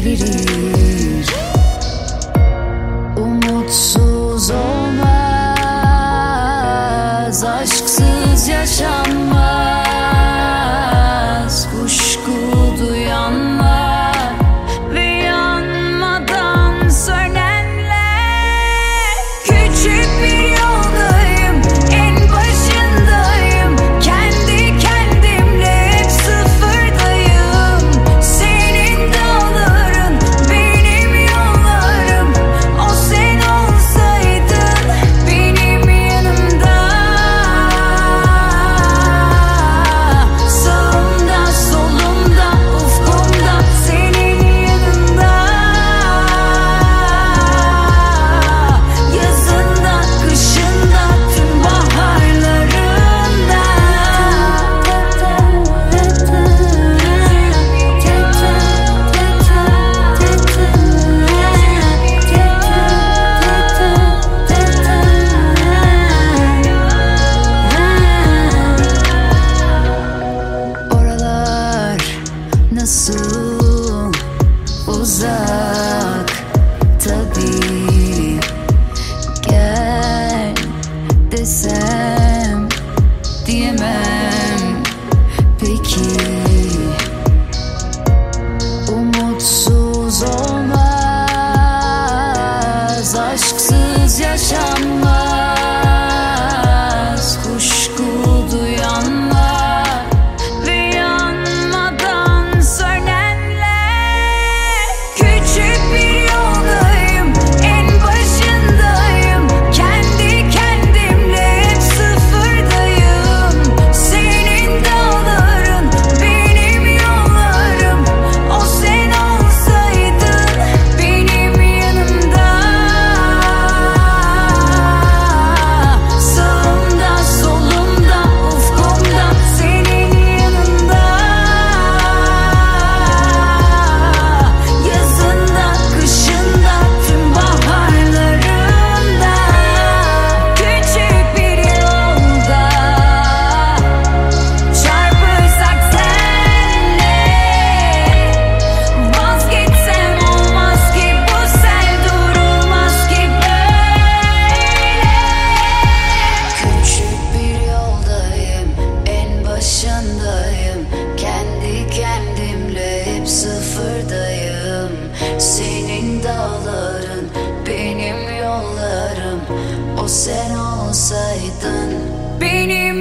belirir. Umutsuz olmaz, aşksız yaşanmaz. Kuşku duyanlar ve yanmadan sönenler. Küçük bir yoldayım, en başındayım. Kendi kendimle hep sıfırdayım. Senin dağların, benim yollarım. O sen olsaydın benim yanımda. Sağımda, solumda, ufkumda, senin yanında. Yazında, kışında, tüm baharlarında. Oralar nasıl uzak, tabii gel desem diyemem peki. Umutsuz olmaz, aşksız yaşanmaz. Kuşku duyanlar ve yanmadan sönenler. Küçük bir yoldayım, en başındayım. Kendi kendimle hep sıfırdayım. Senin dağların, benim yollarım. O sen olsaydın benim yanımda. Sağımda, solumda, ufkumda, senin yanında. Yazında, kışında, tüm baharlarında. Küçük bir yolda çarpırsak senle. Vazgeçsem olmaz ki bu sel durulmaz ki böyle. Küçük bir yoldayım, en başındayım. Kendi kendimle hep sıfırdayım. Senin dağların, benim yollarım. O sen olsaydın benim